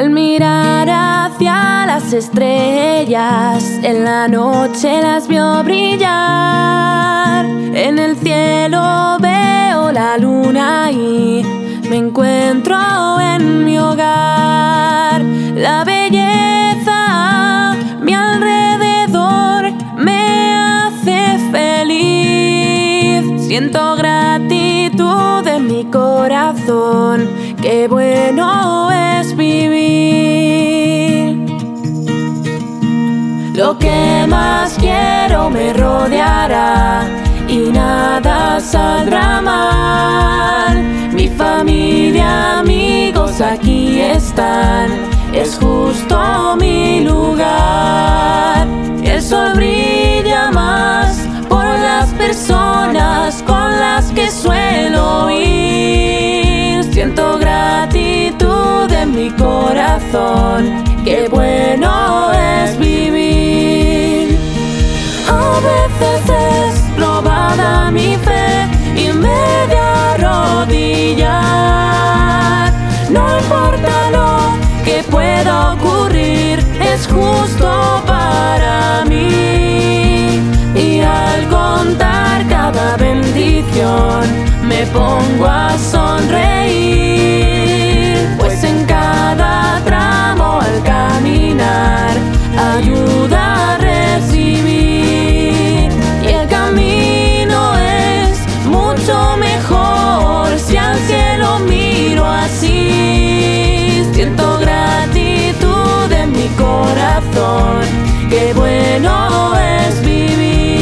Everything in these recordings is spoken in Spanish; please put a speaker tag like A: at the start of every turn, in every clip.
A: Al mirar hacia las estrellas, en la noche las veo brillar. En el cielo veo la luna y me encuentro en mi hogar. La belleza a mi alrededor me hace feliz. Siento gratitud en mi corazón, qué bueno es vivir. Lo que más quiero me rodeará y nada saldrá mal. Mi familia, amigos aquí están, es justo mi lugar. El sol brilla más por las personas con las que suelo ir. Siento gratitud en mi corazón, qué bueno es vivir. A veces es probada mi fe y me de arrodillar. No importa lo que pueda ocurrir, es justo para mí. Y al contar cada bendición me pongo a sonreír, pues en cada tramo al caminar ayuda a recibir. Y el camino es mucho mejor si al cielo miro así. Siento gratitud en mi corazón, qué bueno es vivir.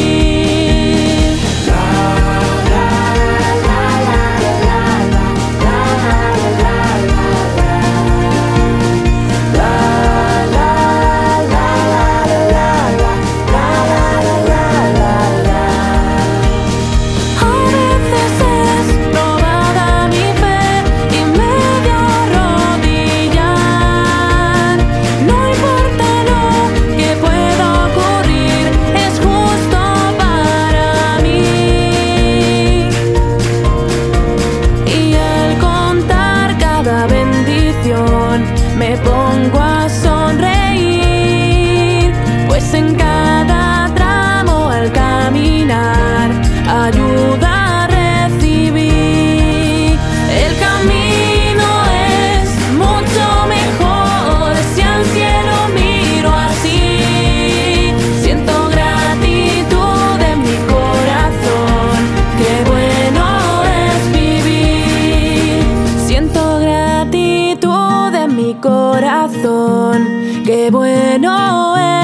A: Me pongo a sonreír, pues en cada tramo al caminar ayuda a recibir. El camino es mucho mejor si al cielo miro así. Siento gratitud en mi corazón, qué bueno es vivir. Siento gratitud en mi corazón, qué bueno es.